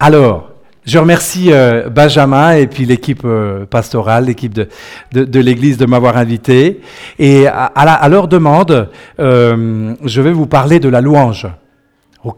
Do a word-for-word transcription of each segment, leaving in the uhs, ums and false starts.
Alors, je remercie euh, Benjamin et puis l'équipe euh, pastorale, l'équipe de, de, de l'Église de m'avoir invité. Et à, à, la, à leur demande, euh, je vais vous parler de la louange. Ok ?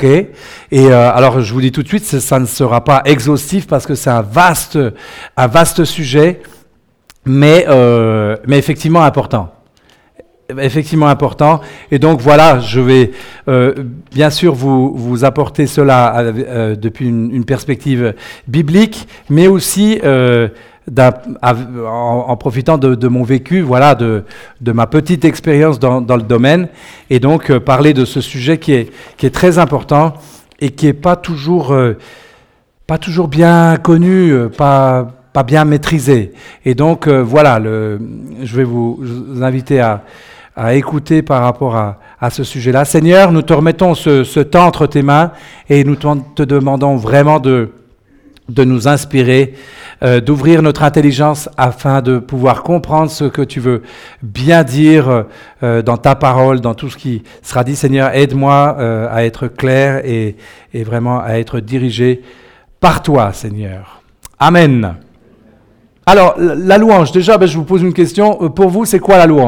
Et euh, alors, je vous dis tout de suite, ça, ça ne sera pas exhaustif parce que c'est un vaste, un vaste sujet, mais, euh, mais effectivement important. Effectivement important. Et donc voilà, je vais euh, bien sûr vous, vous apporter cela euh, depuis une, une perspective biblique, mais aussi euh, en, en profitant de, de mon vécu, voilà, de, de ma petite expérience dans, dans le domaine, et donc euh, parler de ce sujet qui est, qui est très important et qui n'est pas toujours, euh, pas toujours bien connu, euh, pas, pas bien maîtrisé. Et donc euh, voilà, le, je vais vous, vous inviter à à écouter par rapport à, à ce sujet-là. Seigneur, nous te remettons ce, ce temps entre tes mains et nous te, te demandons vraiment de, de nous inspirer, euh, d'ouvrir notre intelligence afin de pouvoir comprendre ce que tu veux bien dire euh, dans ta parole, dans tout ce qui sera dit. Seigneur, aide-moi euh, à être clair et, et vraiment à être dirigé par toi, Seigneur. Amen. Alors, la louange, déjà, ben, je vous pose une question. Pour vous, c'est quoi la louange ?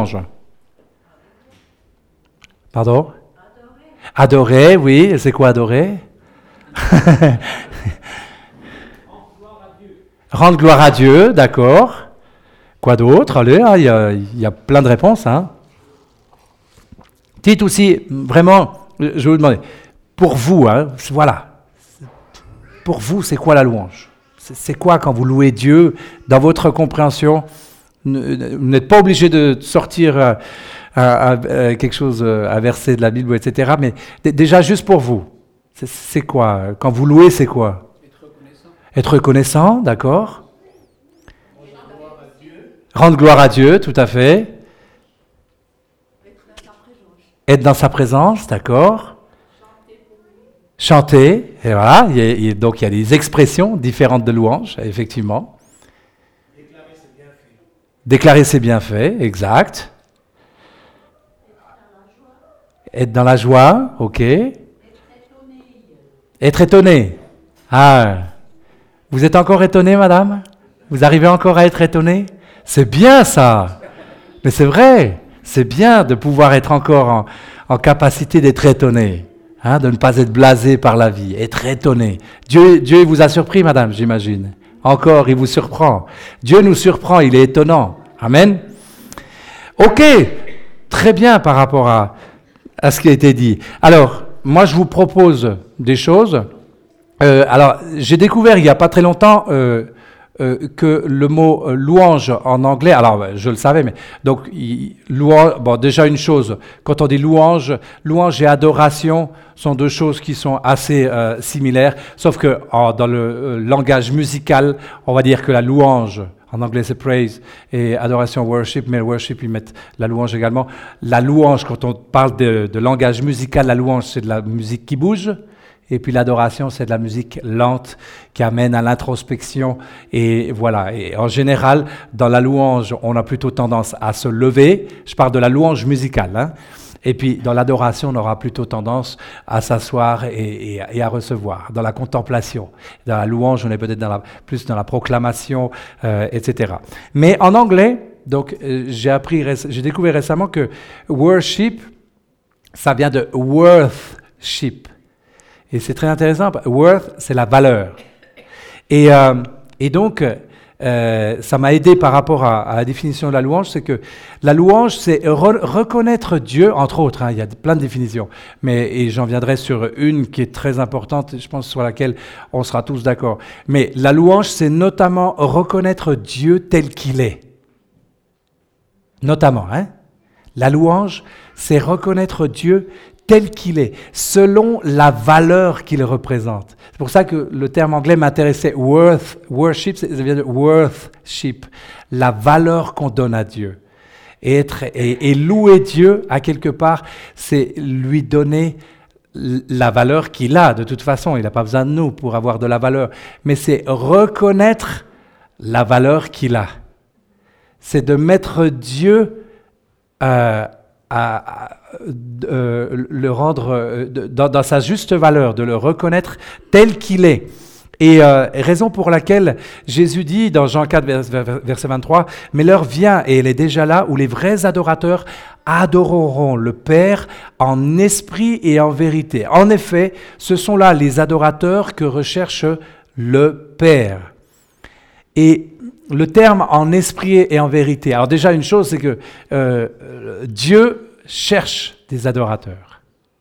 Pardon ? Adorer. Adorer, oui. C'est quoi adorer ? Rendre gloire à Dieu. Rendre gloire à Dieu, d'accord. Quoi d'autre ? Allez, il y a, y a plein de réponses. Hein. Dites aussi, vraiment, je vais vous demander, pour vous, hein, voilà, pour vous, c'est quoi la louange ? c'est, c'est quoi quand vous louez Dieu dans votre compréhension ? Vous n'êtes pas obligé de sortir euh, à, à, à quelque chose, à verset de la Bible, et cetera. Mais d- déjà, juste pour vous, c'est, c'est quoi ? Quand vous louez, c'est quoi ? Être reconnaissant. Être reconnaissant, d'accord. Rendre gloire à Dieu. Rendre gloire à Dieu, tout à fait. Être dans sa présence. Être dans sa présence, d'accord. Chanter pour lui. Chanter, et voilà. Il y a, il y a, donc, il y a des expressions différentes de louange, effectivement. Déclarer ses bienfaits, exact. Être dans la joie, ok. Être étonné. Être étonné. Ah, vous êtes encore étonné, madame ? Vous arrivez encore à être étonné ? C'est bien ça. Mais c'est vrai, c'est bien de pouvoir être encore en, en capacité d'être étonné, hein, de ne pas être blasé par la vie, être étonné. Dieu, Dieu vous a surpris, madame, j'imagine. Encore, il vous surprend. Dieu nous surprend, il est étonnant. Amen. Ok, très bien par rapport à, à ce qui a été dit. Alors, moi, je vous propose des choses. Euh, alors, j'ai découvert il n'y a pas très longtemps euh, euh, que le mot euh, louange en anglais, alors je le savais, mais donc, il, louange, bon, déjà une chose, quand on dit louange, louange et adoration sont deux choses qui sont assez euh, similaires, sauf que oh, dans le euh, langage musical, on va dire que la louange, en anglais c'est praise, et adoration worship, mais worship ils mettent la louange également. La louange, quand on parle de, de langage musical, la louange c'est de la musique qui bouge, et puis l'adoration c'est de la musique lente qui amène à l'introspection, et voilà. Et en général, dans la louange, on a plutôt tendance à se lever, je parle de la louange musicale, hein. Et puis, dans l'adoration, on aura plutôt tendance à s'asseoir et, et, et à recevoir, dans la contemplation. Dans la louange, on est peut-être dans la, plus dans la proclamation, euh, et cetera. Mais en anglais, donc, euh, j'ai appris, j'ai découvert récemment que worship, ça vient de worthship. Et c'est très intéressant. Worth, c'est la valeur. Et, euh, et donc, Euh, ça m'a aidé par rapport à, à la définition de la louange, c'est que la louange, c'est re- reconnaître Dieu, entre autres, hein, il y a plein de définitions, mais, et j'en viendrai sur une qui est très importante, je pense sur laquelle on sera tous d'accord. Mais la louange, c'est notamment reconnaître Dieu tel qu'il est. Notamment, hein. La louange, c'est reconnaître Dieu tel qu'il est, selon la valeur qu'il représente. C'est pour ça que le terme anglais m'intéressait. Worth, worship, ça vient de worthship, la valeur qu'on donne à Dieu. Et, être, et, et louer Dieu, à quelque part, c'est lui donner la valeur qu'il a. De toute façon, il n'a pas besoin de nous pour avoir de la valeur. Mais c'est reconnaître la valeur qu'il a. C'est de mettre Dieu euh, à, à euh, le rendre euh, dans, dans sa juste valeur, de le reconnaître tel qu'il est. Et euh, raison pour laquelle Jésus dit dans Jean quatre, verset vingt-trois, « Mais l'heure vient, et elle est déjà là, où les vrais adorateurs adoreront le Père en esprit et en vérité. » En effet, ce sont là les adorateurs que recherche le Père. Et le terme « en esprit et en vérité », alors déjà une chose, c'est que euh, Dieu cherche des adorateurs.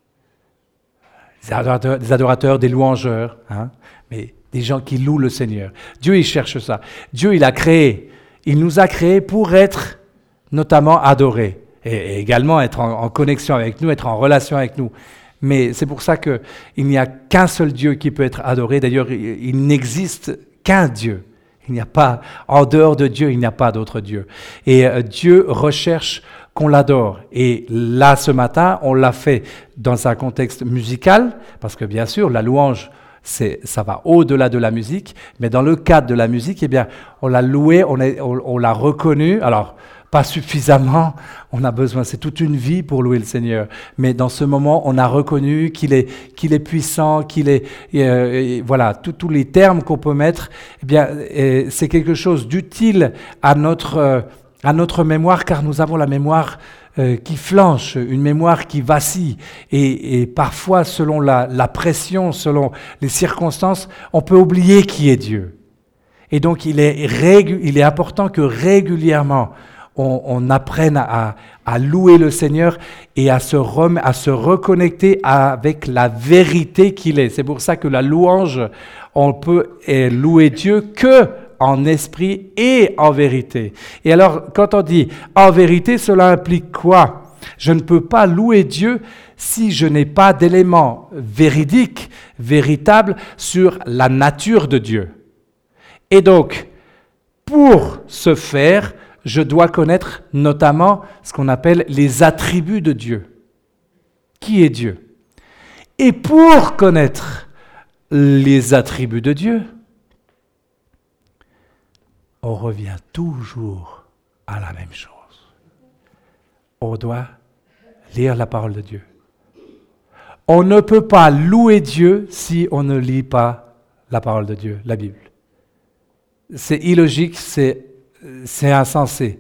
Des adorateurs, des, adorateurs, des louangeurs, hein, mais des gens qui louent le Seigneur. Dieu, il cherche ça. Dieu, il a créé, il nous a créés pour être notamment adorés et, et également être en, en connexion avec nous, être en relation avec nous. Mais c'est pour ça qu'il n'y a qu'un seul Dieu qui peut être adoré. D'ailleurs, il, il n'existe qu'un Dieu. Il n'y a pas, en dehors de Dieu, il n'y a pas d'autre Dieu. Et euh, Dieu recherche qu'on l'adore. Et là, ce matin, on l'a fait dans un contexte musical, parce que bien sûr, la louange, c'est, ça va au-delà de la musique, mais dans le cadre de la musique, eh bien, on l'a loué, on, est, on, on l'a reconnu, alors pas suffisamment, on a besoin, c'est toute une vie pour louer le Seigneur, mais dans ce moment, on a reconnu qu'il est, qu'il est puissant, qu'il est, euh, voilà, tous les termes qu'on peut mettre, eh bien, euh, c'est quelque chose d'utile à notre, euh, à notre mémoire, car nous avons la mémoire Euh, qui flanche, une mémoire qui vacille. Et, et parfois, selon la, la pression, selon les circonstances, on peut oublier qui est Dieu. Et donc, il est, régu- il est important que régulièrement, on, on apprenne à, à louer le Seigneur et à se, rem- à se reconnecter avec la vérité qu'il est. C'est pour ça que la louange, on peut eh, louer Dieu que en esprit et en vérité. Et alors, quand on dit en vérité, cela implique quoi? Je ne peux pas louer Dieu si je n'ai pas d'éléments véridiques, véritables sur la nature de Dieu. Et donc, pour ce faire, je dois connaître notamment ce qu'on appelle les attributs de Dieu. Qui est Dieu? Et pour connaître les attributs de Dieu, on revient toujours à la même chose. On doit lire la parole de Dieu. On ne peut pas louer Dieu si on ne lit pas la parole de Dieu, la Bible. C'est illogique, c'est, c'est insensé.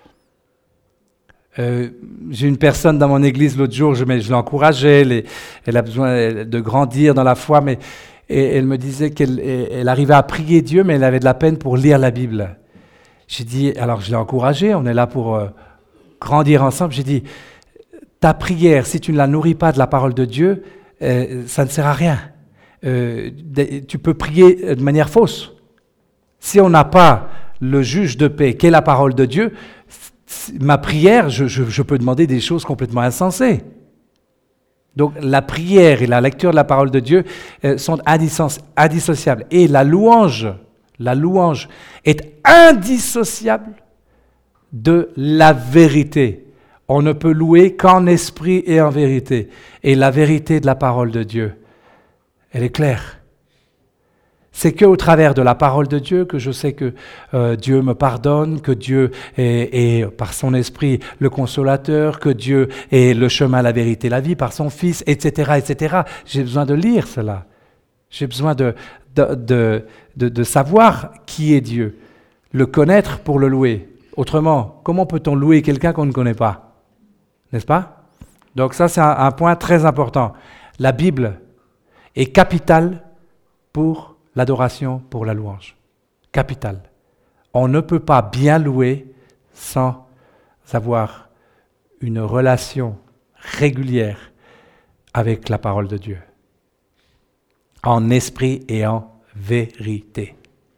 Euh, j'ai une personne dans mon église l'autre jour, je, je l'encourageais, elle, est, elle a besoin de grandir dans la foi, mais et elle me disait qu'elle elle arrivait à prier Dieu, mais elle avait de la peine pour lire la Bible. J'ai dit, alors je l'ai encouragée, on est là pour euh, grandir ensemble. J'ai dit, ta prière, si tu ne la nourris pas de la parole de Dieu, euh, ça ne sert à rien. Euh, tu peux prier de manière fausse. Si on n'a pas le juge de paix, qu'est la parole de Dieu, ma prière, je, je, je peux demander des choses complètement insensées. Donc la prière et la lecture de la parole de Dieu euh, sont indissociables. Et la louange, la louange est indissociable de la vérité. On ne peut louer qu'en esprit et en vérité. Et la vérité de la parole de Dieu, elle est claire. C'est qu'au travers de la parole de Dieu que je sais que euh, Dieu me pardonne, que Dieu est, est par son esprit le consolateur, que Dieu est le chemin, la vérité, la vie, par son Fils, et cetera, et cetera. J'ai besoin de lire cela. J'ai besoin de, de, de, de, de savoir qui est Dieu, le connaître pour le louer. Autrement, comment peut-on louer quelqu'un qu'on ne connaît pas? N'est-ce pas? Donc ça, c'est un, un point très important. La Bible est capitale pour l'adoration, pour la louange. Capital. On ne peut pas bien louer sans avoir une relation régulière avec la parole de Dieu. En esprit et en vérité.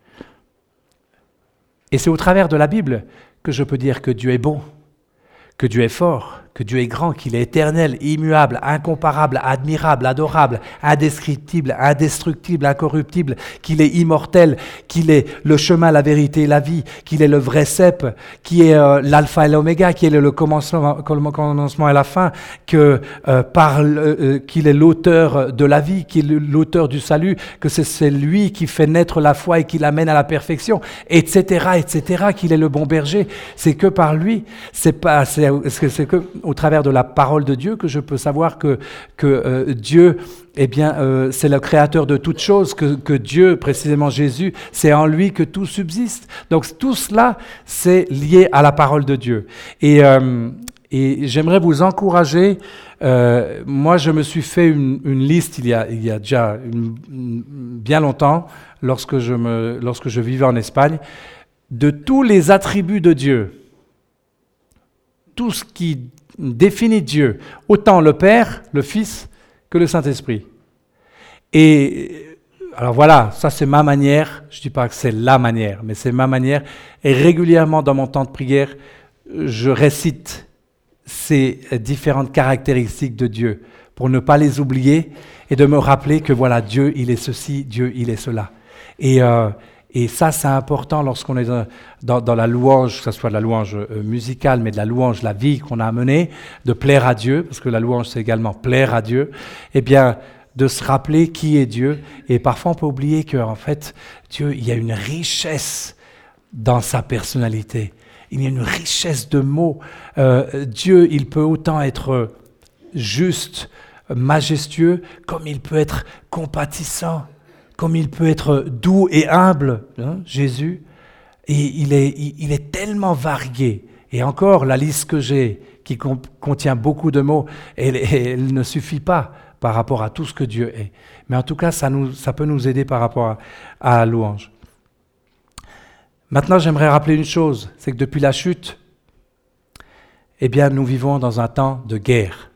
Et c'est au travers de la Bible que je peux dire que Dieu est bon, que Dieu est fort, que Dieu est grand, qu'il est éternel, immuable, incomparable, admirable, adorable, indescriptible, indestructible, incorruptible, qu'il est immortel, qu'il est le chemin, la vérité et la vie, qu'il est le vrai cep, qui est euh, l'alpha et l'oméga, qu'il est le commencement, commencement et la fin, que, euh, par, euh, qu'il est l'auteur de la vie, qu'il est l'auteur du salut, que c'est, c'est lui qui fait naître la foi et qui l'amène à la perfection, et cetera, et cetera, qu'il est le bon berger. C'est que par lui, c'est pas, c'est, c'est que au travers de la parole de Dieu que je peux savoir que, que euh, Dieu, eh bien, euh, c'est le créateur de toutes choses, que, que Dieu, précisément Jésus, c'est en lui que tout subsiste. Donc tout cela, c'est lié à la parole de Dieu. Et, euh, et j'aimerais vous encourager. Euh, moi, je me suis fait une, une liste il y a, il y a déjà une, une, bien longtemps, lorsque je, me, lorsque je vivais en Espagne, de tous les attributs de Dieu. Tout ce qui définit Dieu, autant le Père, le Fils, que le Saint-Esprit. Et alors voilà, ça c'est ma manière, je ne dis pas que c'est la manière, mais c'est ma manière, et régulièrement dans mon temps de prière, je récite ces différentes caractéristiques de Dieu, pour ne pas les oublier, et de me rappeler que voilà, Dieu il est ceci, Dieu il est cela. Et... Euh, Et ça, c'est important lorsqu'on est dans, dans, dans la louange, que ce soit de la louange euh, musicale, mais de la louange, la vie qu'on a menée, de plaire à Dieu, parce que la louange, c'est également plaire à Dieu, eh bien, de se rappeler qui est Dieu. Et parfois, on peut oublier qu'en fait, Dieu, il y a une richesse dans sa personnalité. Il y a une richesse de mots. Euh, Dieu, il peut autant être juste, majestueux, comme il peut être compatissant. Comme il peut être doux et humble, hein, Jésus, et il est, il, il est tellement varié. Et encore, la liste que j'ai, qui com- contient beaucoup de mots, elle, elle ne suffit pas par rapport à tout ce que Dieu est. Mais en tout cas, ça, nous, ça peut nous aider par rapport à, à la louange. Maintenant, j'aimerais rappeler une chose, c'est que depuis la chute, eh bien, nous vivons dans un temps de guerre.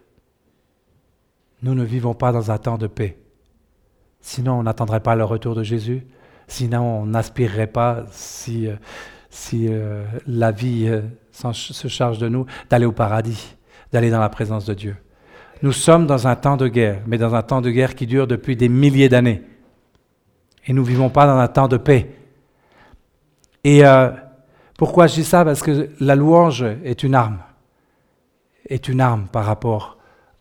Nous ne vivons pas dans un temps de paix. Sinon, on n'attendrait pas le retour de Jésus. Sinon, on n'aspirerait pas, si, euh, si euh, la vie euh, se charge de nous, d'aller au paradis, d'aller dans la présence de Dieu. Nous sommes dans un temps de guerre, mais dans un temps de guerre qui dure depuis des milliers d'années. Et nous ne vivons pas dans un temps de paix. Et euh, pourquoi je dis ça? Parce que la louange est une arme. Est une arme par rapport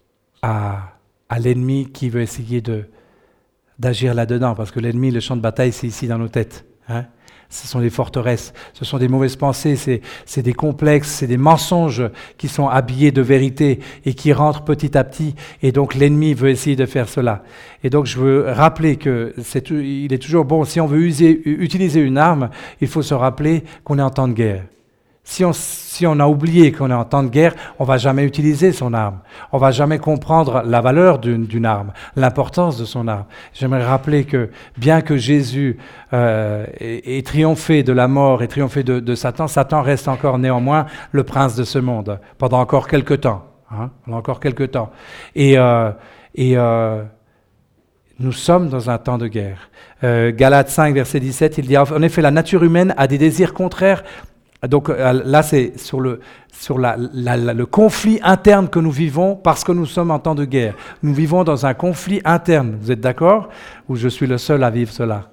à, à l'ennemi qui veut essayer de d'agir là-dedans, parce que l'ennemi, le champ de bataille, c'est ici dans nos têtes. Hein? Ce sont des forteresses, ce sont des mauvaises pensées, c'est, c'est des complexes, c'est des mensonges qui sont habillés de vérité et qui rentrent petit à petit, et donc l'ennemi veut essayer de faire cela. Et donc je veux rappeler que c'est, il est toujours bon, si on veut user, utiliser une arme, il faut se rappeler qu'on est en temps de guerre. Si on, si on a oublié qu'on est en temps de guerre, on ne va jamais utiliser son arme. On ne va jamais comprendre la valeur d'une, d'une arme, l'importance de son arme. J'aimerais rappeler que bien que Jésus euh, ait, ait triomphé de la mort et triomphé de, de Satan, Satan reste encore néanmoins le prince de ce monde pendant encore quelque temps. Hein, pendant encore quelque temps. Et, euh, et euh, nous sommes dans un temps de guerre. Euh, Galates cinq, verset dix-sept, il dit « En effet, la nature humaine a des désirs contraires. » Donc là, c'est sur, le, sur la, la, la, le conflit interne que nous vivons parce que nous sommes en temps de guerre. Nous vivons dans un conflit interne. Vous êtes d'accord? Ou je suis le seul à vivre cela?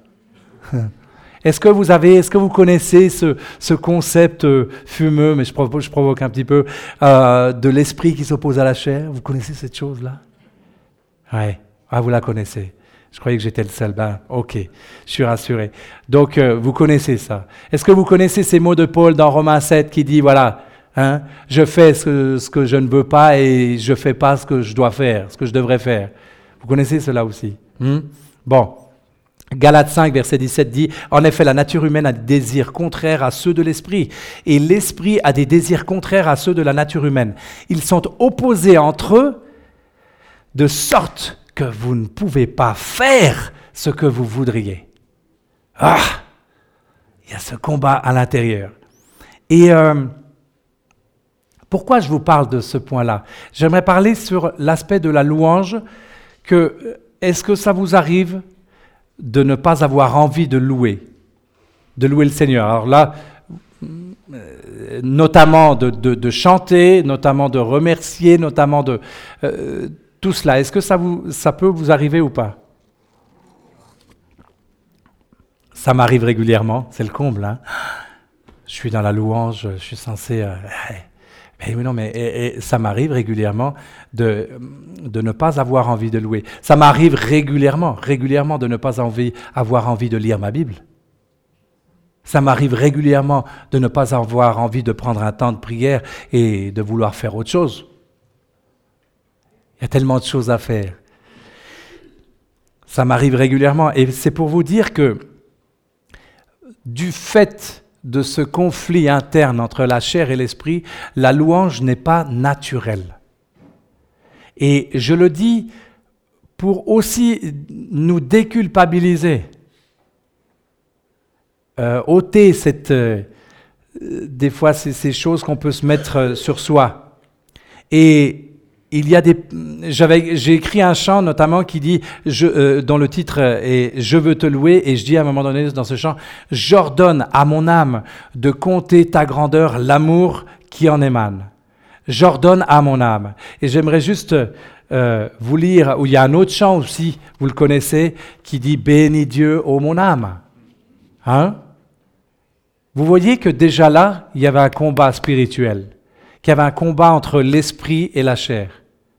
Est-ce que vous avez, est-ce que vous connaissez ce, ce concept euh, fumeux, mais je provoque, je provoque un petit peu, euh, de l'esprit qui s'oppose à la chair? Vous connaissez cette chose-là? Ouais. Ah, vous la connaissez. Je croyais que j'étais le seul. Ben, ok, je suis rassuré. Donc, euh, vous connaissez ça. Est-ce que vous connaissez ces mots de Paul dans Romains sept qui dit, voilà, hein, je fais ce, ce que je ne veux pas et je ne fais pas ce que je dois faire, ce que je devrais faire. Vous connaissez cela aussi? hmm? Bon, Galates cinq, verset dix-sept dit, « En effet, la nature humaine a des désirs contraires à ceux de l'esprit, et l'esprit a des désirs contraires à ceux de la nature humaine. Ils sont opposés entre eux, de sorte que vous ne pouvez pas faire ce que vous voudriez. » Ah! Il y a ce combat à l'intérieur. Et euh, pourquoi je vous parle de ce point-là? J'aimerais parler sur l'aspect de la louange, que est-ce que ça vous arrive de ne pas avoir envie de louer, de louer le Seigneur? Alors là, notamment de, de, de chanter, notamment de remercier, notamment de... Euh, tout cela, est-ce que ça, vous, ça peut vous arriver ou pas? Ça m'arrive régulièrement, c'est le comble. Hein? Je suis dans la louange, je suis censé... Euh, mais oui, non, mais et, et, ça m'arrive régulièrement de, de ne pas avoir envie de louer. Ça m'arrive régulièrement, régulièrement de ne pas envie, avoir envie de lire ma Bible. Ça m'arrive régulièrement de ne pas avoir envie de prendre un temps de prière et de vouloir faire autre chose. Il y a tellement de choses à faire. Ça m'arrive régulièrement. Et c'est pour vous dire que du fait de ce conflit interne entre la chair et l'esprit, la louange n'est pas naturelle. Et je le dis pour aussi nous déculpabiliser, euh, ôter cette, euh, des fois ces, ces choses qu'on peut se mettre sur soi. Et il y a des, j'avais, j'ai écrit un chant notamment qui dit, je, euh, dont le titre est « Je veux te louer » et je dis à un moment donné dans ce chant « J'ordonne à mon âme de compter ta grandeur, l'amour qui en émane. J'ordonne à mon âme. » Et j'aimerais juste euh, vous lire, où il y a un autre chant aussi, vous le connaissez, qui dit « Bénis Dieu, ô mon âme. » Hein? Vous voyez que déjà là, il y avait un combat spirituel, qu'il y avait un combat entre l'esprit et la chair.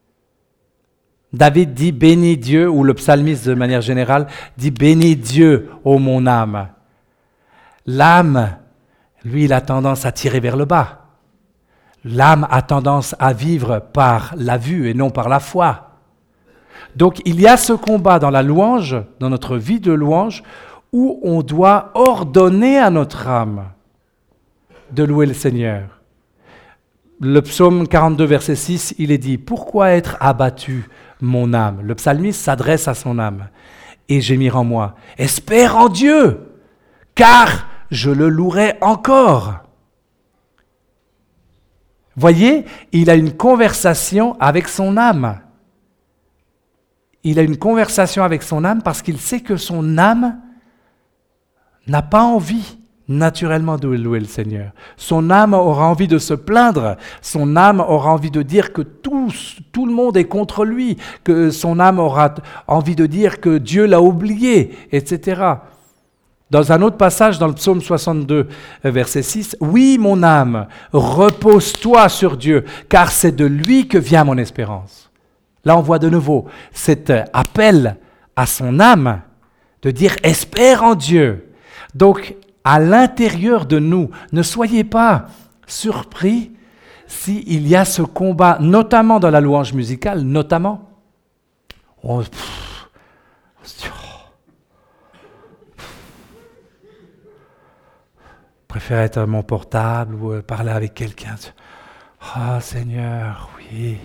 David dit « Bénis Dieu », ou le psalmiste de manière générale dit « Bénis Dieu, ô mon âme ». L'âme, lui, il a tendance à tirer vers le bas. L'âme a tendance à vivre par la vue et non par la foi. Donc il y a ce combat dans la louange, dans notre vie de louange, où on doit ordonner à notre âme de louer le Seigneur. Le psaume quarante-deux, verset six, il est dit « Pourquoi être abattu, mon âme ?» Le psalmiste s'adresse à son âme. « Et gémir en moi, espère en Dieu, car je le louerai encore. » Voyez, il a une conversation avec son âme. Il a une conversation avec son âme parce qu'il sait que son âme n'a pas envie naturellement de louer le Seigneur. Son âme aura envie de se plaindre, son âme aura envie de dire que tout, tout le monde est contre lui, que son âme aura envie de dire que Dieu l'a oublié, et cetera. Dans un autre passage, dans le psaume soixante-deux, verset six, « Oui, mon âme, repose-toi sur Dieu, car c'est de lui que vient mon espérance. » Là, on voit de nouveau cet appel à son âme de dire « Espère en Dieu ». Donc, à l'intérieur de nous, ne soyez pas surpris s'il y a ce combat, notamment dans la louange musicale, notamment. On, pff, on se dit, oh, je préfère être à mon portable ou parler avec quelqu'un. Ah, oh, Seigneur, oui.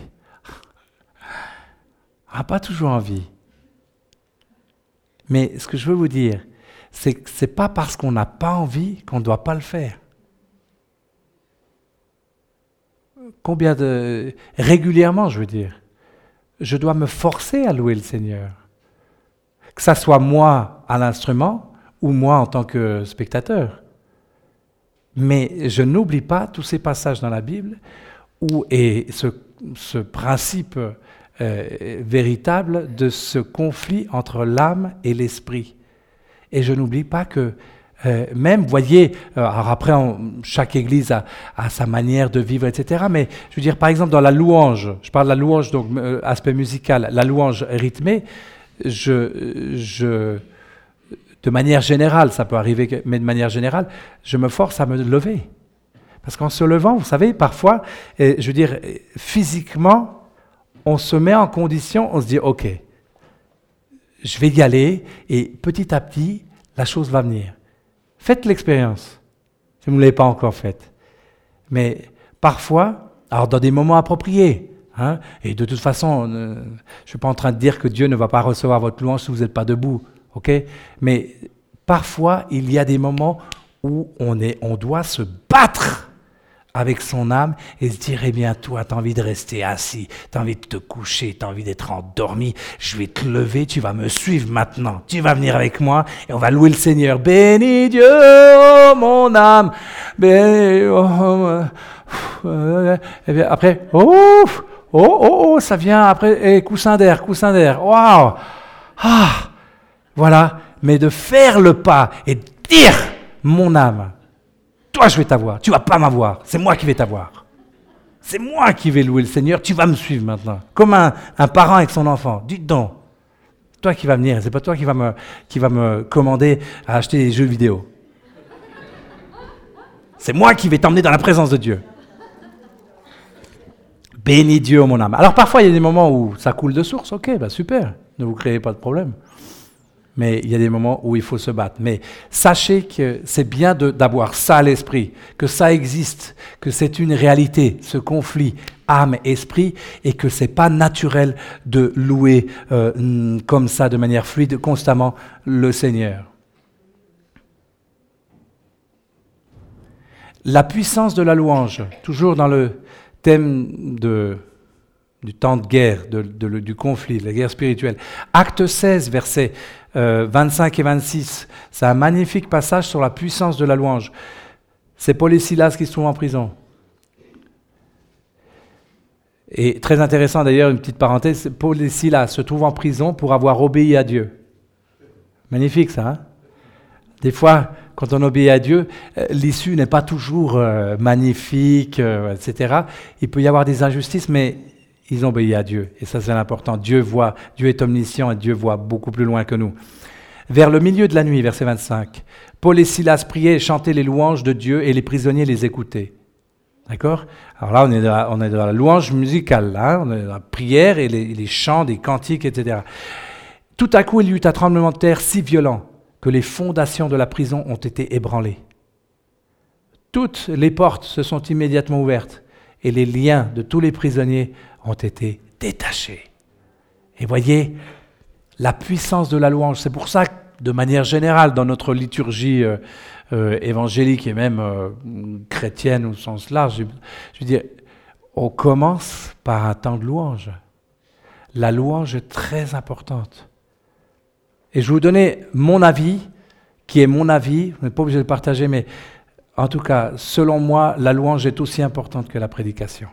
On n'a pas toujours envie. Mais ce que je veux vous dire, c'est que ce n'est pas parce qu'on n'a pas envie qu'on ne doit pas le faire. Combien de... Régulièrement, je veux dire, je dois me forcer à louer le Seigneur. Que ça soit moi à l'instrument ou moi en tant que spectateur. Mais je n'oublie pas tous ces passages dans la Bible où est ce, ce principe euh, véritable de ce conflit entre l'âme et l'esprit. Et je n'oublie pas que, euh, même, voyez, euh, alors après, on, chaque église a, a sa manière de vivre, et cetera. Mais je veux dire, par exemple, dans la louange, je parle de la louange, donc euh, aspect musical, la louange rythmée, je, je, de manière générale, ça peut arriver, mais de manière générale, je me force à me lever. Parce qu'en se levant, vous savez, parfois, et, je veux dire, physiquement, on se met en condition, on se dit, OK, je vais y aller et petit à petit, la chose va venir. Faites l'expérience, si vous ne l'avez pas encore faite. Mais parfois, alors dans des moments appropriés, hein, et de toute façon, euh, je ne suis pas en train de dire que Dieu ne va pas recevoir votre louange si vous n'êtes pas debout, ok ? Mais parfois, il y a des moments où on, est, on doit se battre avec son âme et se dire, eh bien, toi, tu as envie de rester assis, tu as envie de te coucher, tu as envie d'être endormi, je vais te lever, tu vas me suivre maintenant, tu vas venir avec moi et on va louer le Seigneur. Bénis Dieu, oh, mon âme, bénis, oh, oh, et bien après, oh, oh, oh, oh, ça vient après, et coussin d'air, coussin d'air, waouh, ah, voilà, mais de faire le pas et de dire, mon âme, toi, je vais t'avoir. Tu ne vas pas m'avoir. C'est moi qui vais t'avoir. C'est moi qui vais louer le Seigneur. Tu vas me suivre maintenant. Comme un, un parent avec son enfant. Dites donc. Toi qui vas venir. C'est pas toi qui va me, qui va me commander à acheter des jeux vidéo. C'est moi qui vais t'emmener dans la présence de Dieu. Bénis Dieu, mon âme. Alors parfois, il y a des moments où ça coule de source, ok, bah super, ne vous créez pas de problème. Mais il y a des moments où il faut se battre. Mais sachez que c'est bien de, d'avoir ça à l'esprit, que ça existe, que c'est une réalité, ce conflit âme-esprit, et que c'est pas naturel de louer euh, comme ça, de manière fluide, constamment le Seigneur. La puissance de la louange, toujours dans le thème de, du temps de guerre, de, de, du conflit, de la guerre spirituelle. Acte seize, versets euh, vingt-cinq et vingt-six, c'est un magnifique passage sur la puissance de la louange. C'est Paul et Silas qui se trouvent en prison. Et très intéressant d'ailleurs, une petite parenthèse, Paul et Silas se trouvent en prison pour avoir obéi à Dieu. Magnifique ça, hein? Des fois, quand on obéit à Dieu, euh, l'issue n'est pas toujours euh, magnifique, euh, et cetera. Il peut y avoir des injustices, mais ils ont obéi à Dieu. Et ça, c'est l'important. Dieu voit, Dieu est omniscient et Dieu voit beaucoup plus loin que nous. Vers le milieu de la nuit, verset vingt-cinq, Paul et Silas priaient et chantaient les louanges de Dieu et les prisonniers les écoutaient. D'accord ? Alors là, on est dans la, on est dans la louange musicale, là, hein, on est dans la prière et les, les chants, des cantiques, et cetera. Tout à coup, il y eut un tremblement de terre si violent que les fondations de la prison ont été ébranlées. Toutes les portes se sont immédiatement ouvertes et les liens de tous les prisonniers ont été détachés. Et voyez, la puissance de la louange, c'est pour ça que, de manière générale, dans notre liturgie euh, euh, évangélique et même euh, chrétienne au sens large, je, je veux dire, on commence par un temps de louange. La louange est très importante. Et je vais vous donner mon avis, qui est mon avis, vous n'êtes pas obligé de le partager, mais en tout cas, selon moi, la louange est aussi importante que la prédication.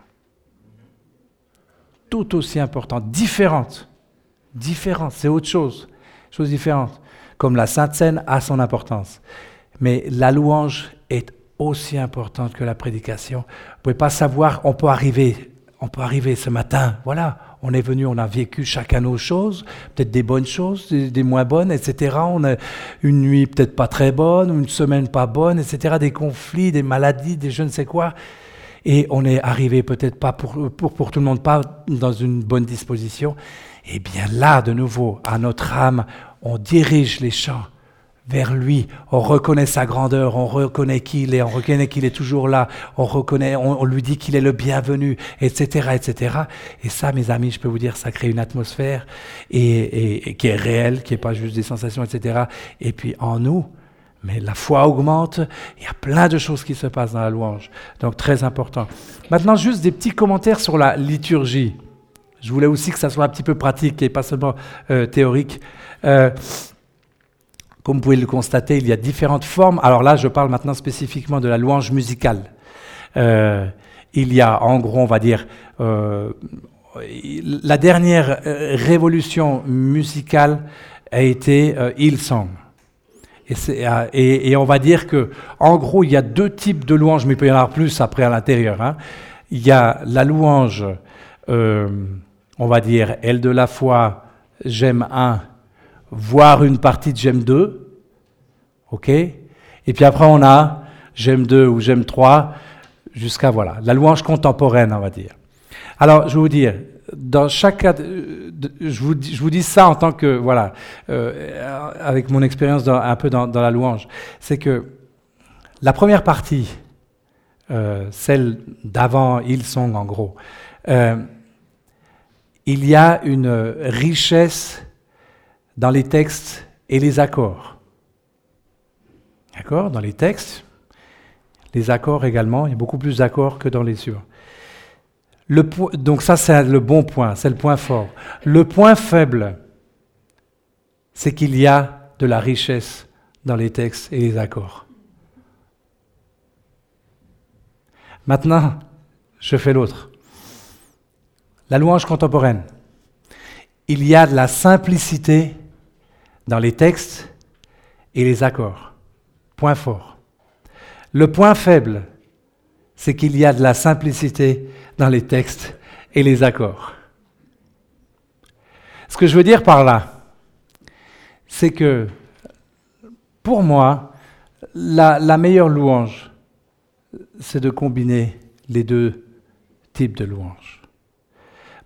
Tout aussi importante, différente. Différente, c'est autre chose, chose différente. Comme la Sainte Seine a son importance. Mais la louange est aussi importante que la prédication. Vous ne pouvez pas savoir, on peut arriver, on peut arriver ce matin, voilà. On est venu, on a vécu chacun nos choses, peut-être des bonnes choses, des, des moins bonnes, et cetera. On a une nuit peut-être pas très bonne, une semaine pas bonne, et cetera. Des conflits, des maladies, des je ne sais quoi. Et on est arrivé peut-être pas pour, pour, pour tout le monde, pas dans une bonne disposition. Et bien là, de nouveau, à notre âme, on dirige les chants vers lui, on reconnaît sa grandeur, on reconnaît qui il est, on reconnaît qu'il est toujours là, on reconnaît, on, on lui dit qu'il est le bienvenu, et cetera, et cetera. Et ça, mes amis, je peux vous dire, ça crée une atmosphère et, et, et qui est réelle, qui n'est pas juste des sensations, et cetera. Et puis en nous, mais la foi augmente, il y a plein de choses qui se passent dans la louange. Donc très important. Maintenant, juste des petits commentaires sur la liturgie. Je voulais aussi que ça soit un petit peu pratique et pas seulement euh, théorique. Euh, Comme vous pouvez le constater, il y a différentes formes. Alors là, je parle maintenant spécifiquement de la louange musicale. Euh, il y a, en gros, on va dire, euh, la dernière euh, révolution musicale a été euh, Hillsong. Et, c'est, euh, et, et on va dire que, en gros, il y a deux types de louanges, mais il peut y en avoir plus après à l'intérieur. Hein. Il y a la louange, euh, on va dire, elle de la foi, j'aime un, voir une partie de j'aime deux, ok? Et puis après on a j'aime deux ou j'aime trois, jusqu'à voilà, la louange contemporaine, on va dire. Alors je vais vous dire, dans chaque cas, de, de, je, vous, je vous dis ça en tant que, voilà, euh, avec mon expérience dans, un peu dans, dans la louange, c'est que la première partie, euh, celle d'avant Hillsong en gros, euh, il y a une richesse dans les textes et les accords. D'accord ? Dans les textes, les accords également, il y a beaucoup plus d'accords que dans les suivants. Le po- donc ça, c'est le bon point, c'est le point fort. Le point faible, c'est qu'il y a de la richesse dans les textes et les accords. Maintenant, je fais l'autre. La louange contemporaine. Il y a de la simplicité dans les textes et les accords. Point fort. Le point faible, c'est qu'il y a de la simplicité dans les textes et les accords. Ce que je veux dire par là, c'est que, pour moi, la, la meilleure louange, c'est de combiner les deux types de louanges.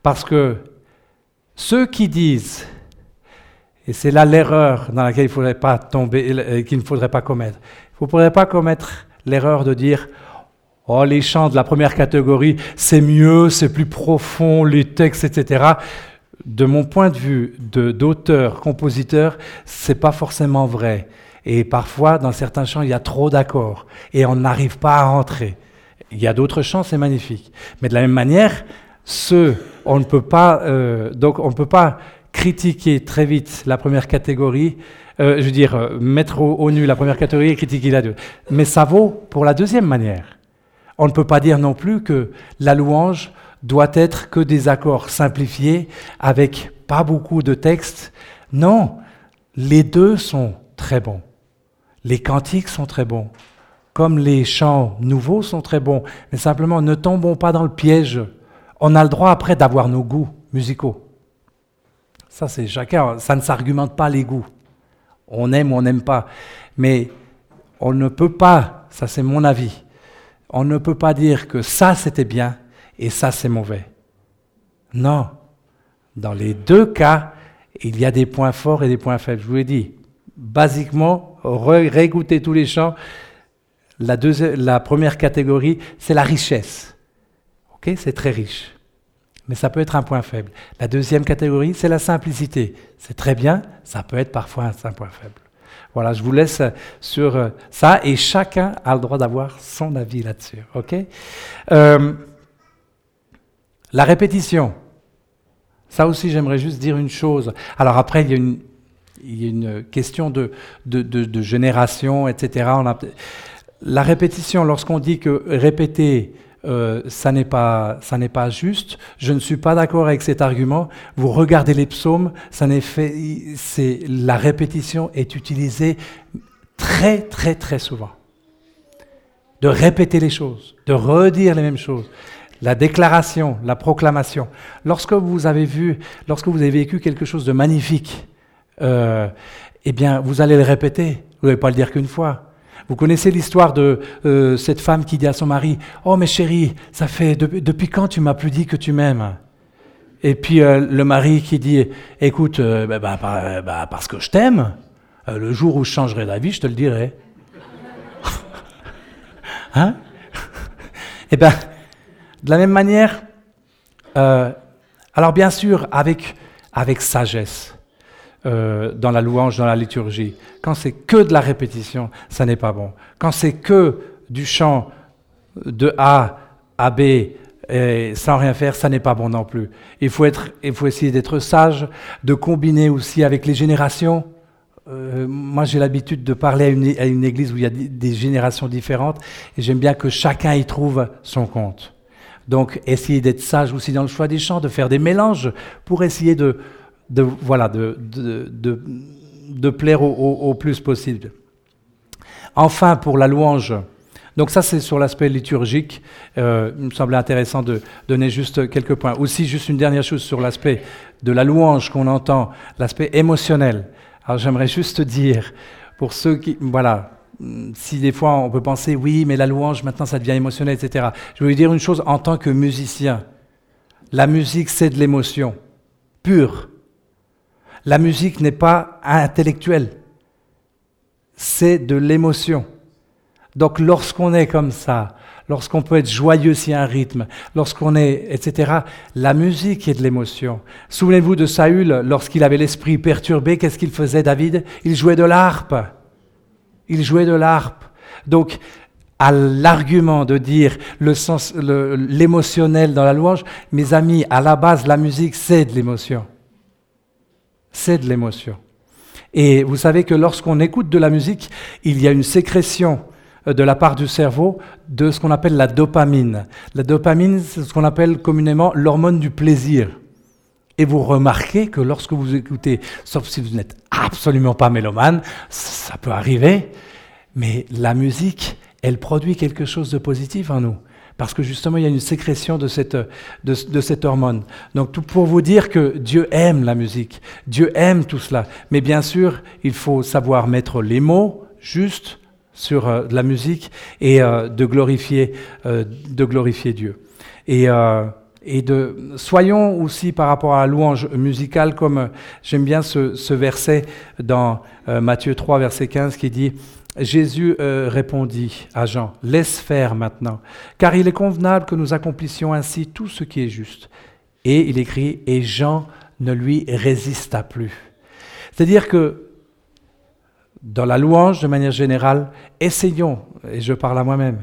Parce que ceux qui disent, et c'est là l'erreur dans laquelle il ne faudrait pas tomber, qu'il ne faudrait pas commettre, il ne faudrait pas commettre l'erreur de dire « Oh, les chants de la première catégorie, c'est mieux, c'est plus profond, les textes, et cetera » De mon point de vue de, d'auteur, compositeur, c'est pas forcément vrai. Et parfois, dans certains chants, il y a trop d'accords et on n'arrive pas à rentrer. Il y a d'autres chants, c'est magnifique. Mais de la même manière, ceux, on ne peut pas, euh, donc on ne peut pas critiquer très vite la première catégorie. Euh, je veux dire, euh, mettre au, au nu la première catégorie et critiquer la deuxième. Mais ça vaut pour la deuxième manière. On ne peut pas dire non plus que la louange doit être que des accords simplifiés avec pas beaucoup de textes. Non, les deux sont très bons. Les cantiques sont très bons, comme les chants nouveaux sont très bons. Mais simplement, ne tombons pas dans le piège. On a le droit après d'avoir nos goûts musicaux. Ça, c'est chacun. Ça ne s'argumente pas les goûts. On aime ou on n'aime pas. Mais on ne peut pas, ça c'est mon avis, on ne peut pas dire que ça c'était bien et ça c'est mauvais. Non. Dans les deux cas, il y a des points forts et des points faibles. Je vous l'ai dit. Basiquement, ré- réécouter tous les chants. La, deuxi- la première catégorie, c'est la richesse. Ok, c'est très riche. Mais ça peut être un point faible. La deuxième catégorie, c'est la simplicité. C'est très bien, ça peut être parfois un point faible. Voilà, je vous laisse sur ça et chacun a le droit d'avoir son avis là-dessus. Ok ? Euh, la répétition. Ça aussi, j'aimerais juste dire une chose. Alors après, il y a une, il y a une question de, de, de, de génération, et cetera. On a, la répétition, lorsqu'on dit que répéter, euh, ça n'est pas, ça n'est pas juste, je ne suis pas d'accord avec cet argument. Vous regardez les psaumes, ça n'est fait, c'est, la répétition est utilisée très, très, très souvent. De répéter les choses, de redire les mêmes choses. La déclaration, la proclamation. Lorsque vous avez vu, lorsque vous avez vécu quelque chose de magnifique, euh, eh bien, vous allez le répéter. Vous n'allez pas le dire qu'une fois. Vous connaissez l'histoire de euh, cette femme qui dit à son mari « Oh, mais chérie, ça fait de, depuis quand tu m'as plus dit que tu m'aimes ?» Et puis euh, le mari qui dit « Écoute, euh, bah, bah, bah, bah, parce que je t'aime, euh, le jour où je changerai d'avis, je te le dirai. » Hein? Eh bien, de la même manière, euh, alors bien sûr, avec, avec sagesse, euh, dans la louange, dans la liturgie. Quand c'est que de la répétition, ça n'est pas bon. Quand c'est que du chant de A à B, et sans rien faire, ça n'est pas bon non plus. Il faut, être, il faut essayer d'être sage, de combiner aussi avec les générations. Euh, moi, j'ai l'habitude de parler à une, à une église où il y a des générations différentes, et j'aime bien que chacun y trouve son compte. Donc, essayer d'être sage aussi dans le choix des chants, de faire des mélanges pour essayer de, de, voilà, de, de, de, de plaire au, au, au plus possible. Enfin, pour la louange, donc ça c'est sur l'aspect liturgique, euh, il me semblait intéressant de donner juste quelques points. Aussi, juste une dernière chose sur l'aspect de la louange qu'on entend, l'aspect émotionnel. Alors j'aimerais juste dire, pour ceux qui, voilà, si des fois on peut penser, oui, mais la louange, maintenant ça devient émotionnel, et cetera. Je vais vous dire une chose, en tant que musicien, la musique c'est de l'émotion, pure. La musique n'est pas intellectuelle, c'est de l'émotion. Donc lorsqu'on est comme ça, lorsqu'on peut être joyeux s'il y a un rythme, lorsqu'on est, et cetera, la musique est de l'émotion. Souvenez-vous de Saül, lorsqu'il avait l'esprit perturbé, qu'est-ce qu'il faisait, David? Il jouait de l'harpe. Il jouait de l'harpe. Donc, à l'argument de dire le sens, le, l'émotionnel dans la louange, mes amis, à la base, la musique, c'est de l'émotion. C'est de l'émotion. Et vous savez que lorsqu'on écoute de la musique, il y a une sécrétion de la part du cerveau de ce qu'on appelle la dopamine. La dopamine, c'est ce qu'on appelle communément l'hormone du plaisir. Et vous remarquez que lorsque vous écoutez, sauf si vous n'êtes absolument pas mélomane, ça peut arriver, mais la musique, elle produit quelque chose de positif en nous. Parce que justement, il y a une sécrétion de cette, de, de cette hormone. Donc, tout pour vous dire que Dieu aime la musique, Dieu aime tout cela. Mais bien sûr, il faut savoir mettre les mots justes sur euh, la musique et euh, de glorifier, euh, de glorifier Dieu. Et, euh, Et de, soyons aussi par rapport à la louange musicale, comme euh, j'aime bien ce, ce verset dans euh, Matthieu trois, verset quinze, qui dit « Jésus euh, répondit à Jean, « Laisse faire maintenant, car il est convenable que nous accomplissions ainsi tout ce qui est juste. » Et il écrit « Et Jean ne lui résista plus. » C'est-à-dire que dans la louange, de manière générale, essayons, et je parle à moi-même,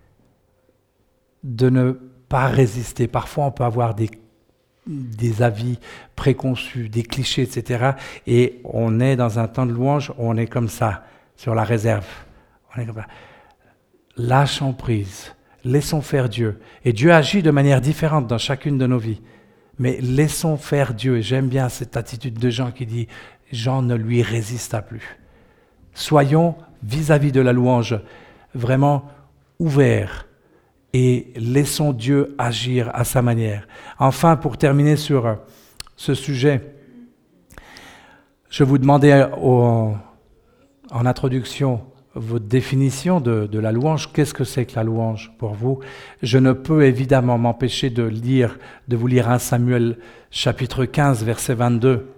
de ne pas résister. Parfois, on peut avoir des, des avis préconçus, des clichés, et cetera. Et on est dans un temps de louange, on est comme ça, sur la réserve. On est comme ça. Lâchons prise, laissons faire Dieu. Et Dieu agit de manière différente dans chacune de nos vies. Mais laissons faire Dieu. Et j'aime bien cette attitude de Jean qui dit « Jean ne lui résista plus ». Soyons, vis-à-vis de la louange, vraiment ouverts. Et laissons Dieu agir à sa manière. Enfin, pour terminer sur ce sujet, je vous demandais au, en introduction votre définition de, de la louange. Qu'est-ce que c'est que la louange pour vous? Je ne peux évidemment m'empêcher de lire, de vous lire un Samuel chapitre quinze, verset vingt-deux.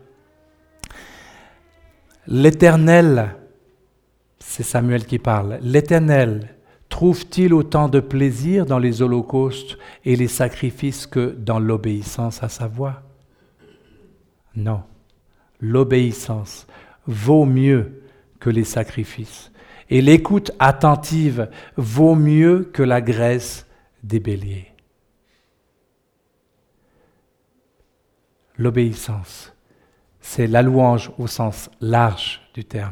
L'Éternel, c'est Samuel qui parle, l'Éternel trouve-t-il autant de plaisir dans les holocaustes et les sacrifices que dans l'obéissance à sa voix? Non. L'obéissance vaut mieux que les sacrifices. Et l'écoute attentive vaut mieux que la graisse des béliers. L'obéissance, c'est la louange au sens large du terme.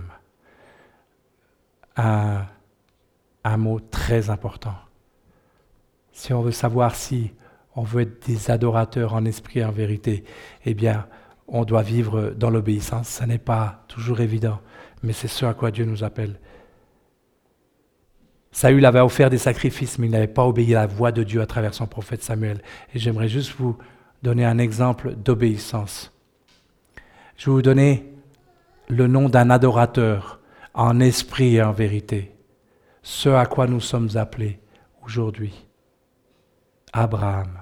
Un Un mot très important. Si on veut savoir si on veut être des adorateurs en esprit et en vérité, eh bien, on doit vivre dans l'obéissance. Ce n'est pas toujours évident, mais c'est ce à quoi Dieu nous appelle. Saül avait offert des sacrifices, mais il n'avait pas obéi à la voix de Dieu à travers son prophète Samuel. Et j'aimerais juste vous donner un exemple d'obéissance. Je vais vous donner le nom d'un adorateur en esprit et en vérité. Ce à quoi nous sommes appelés aujourd'hui. Abraham.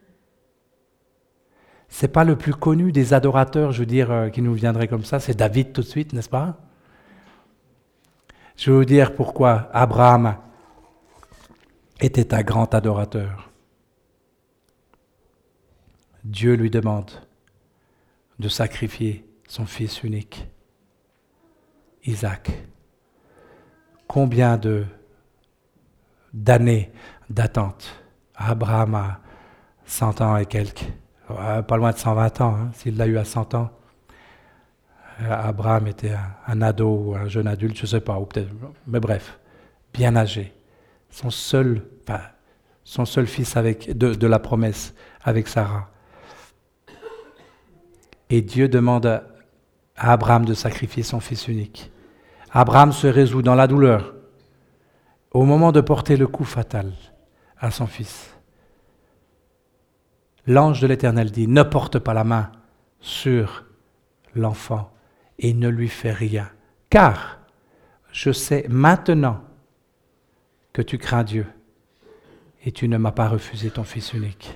Ce n'est pas le plus connu des adorateurs, je veux dire, euh, qui nous viendrait comme ça, c'est David tout de suite, n'est-ce pas? Je vais vous dire pourquoi Abraham était un grand adorateur. Dieu lui demande de sacrifier son fils unique, Isaac. Combien de, d'années d'attente? Abraham a cent ans et quelques, pas loin de cent vingt ans, hein, s'il l'a eu à cent ans. Abraham était un, un ado ou un jeune adulte, je ne sais pas, ou peut-être, mais bref, bien âgé. Son seul, enfin, son seul fils avec, de, de la promesse avec Sarah. Et Dieu demande à Abraham de sacrifier son fils unique. Abraham se résout dans la douleur, au moment de porter le coup fatal à son fils. L'ange de l'Éternel dit, ne porte pas la main sur l'enfant et ne lui fais rien, car je sais maintenant que tu crains Dieu et tu ne m'as pas refusé ton fils unique.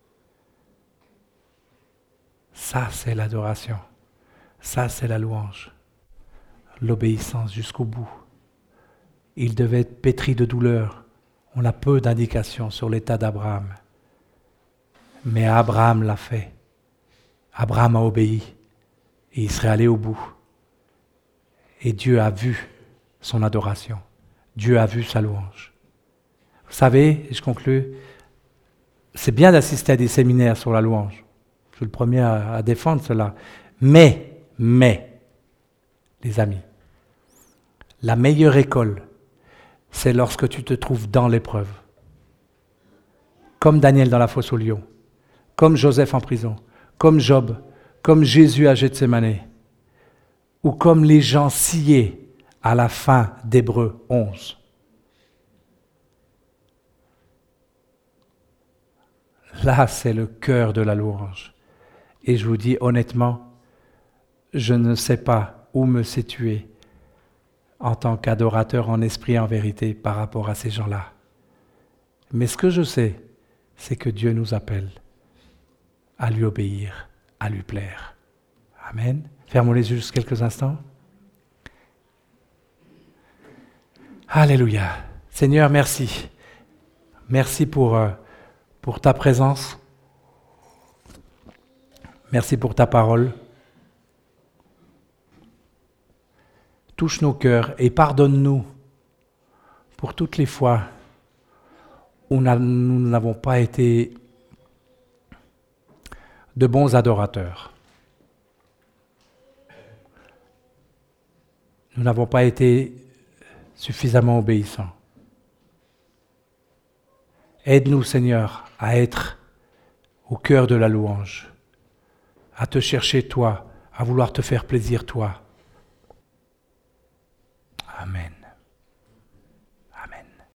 Ça, c'est l'adoration. Ça, c'est la louange. L'obéissance jusqu'au bout. Il devait être pétri de douleur. On a peu d'indications sur l'état d'Abraham. Mais Abraham l'a fait. Abraham a obéi. Et il serait allé au bout. Et Dieu a vu son adoration. Dieu a vu sa louange. Vous savez, et je conclus, c'est bien d'assister à des séminaires sur la louange. Je suis le premier à, à défendre cela. Mais, mais, les amis, la meilleure école, c'est lorsque tu te trouves dans l'épreuve. Comme Daniel dans la fosse aux lions, comme Joseph en prison, comme Job, comme Jésus à Gethsémane, ou comme les gens sciés à la fin d'Hébreux onze. Là, c'est le cœur de la louange. Et je vous dis honnêtement, je ne sais pas où me situer en tant qu'adorateur en esprit et en vérité par rapport à ces gens-là. Mais ce que je sais, c'est que Dieu nous appelle à lui obéir, à lui plaire. Amen. Fermons les yeux juste quelques instants. Alléluia. Seigneur, merci. Merci pour, euh, pour ta présence. Merci pour ta parole. Touche nos cœurs et pardonne-nous pour toutes les fois où nous n'avons pas été de bons adorateurs. Nous n'avons pas été suffisamment obéissants. Aide-nous, Seigneur, à être au cœur de la louange, à te chercher toi, à vouloir te faire plaisir toi. Amen.